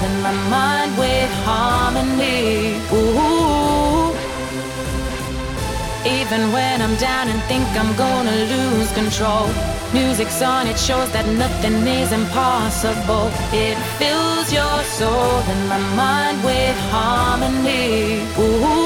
and my mind with harmony. Ooh. Even when I'm down and think I'm gonna lose control, music's on, it shows that nothing is impossible. It fills your soul and my mind with harmony. Ooh.